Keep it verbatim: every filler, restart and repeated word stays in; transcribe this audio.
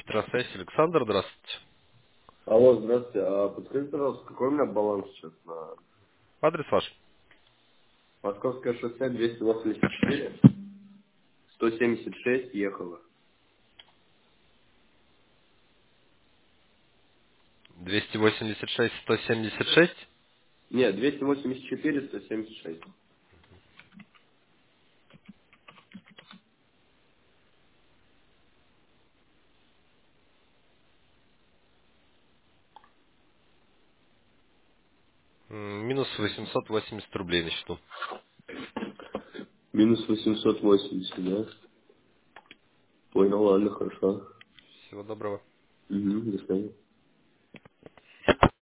Здравствуйте, Александр, здравствуйте. Алло, здравствуйте. А подскажите, пожалуйста, какой у меня баланс сейчас на Адрес ваш? Московское шоссе двести восемьдесят четыре, сто семьдесят шесть ехало. двести восемьдесят шесть сто семьдесят шесть. Нет, двести восемьдесят четыре, сто семьдесят шесть. М, Минус восемьсот восемьдесят рублей на счету. Минус восемьсот восемьдесят, да? Понял, ладно, хорошо. Всего доброго. Угу, до свидания.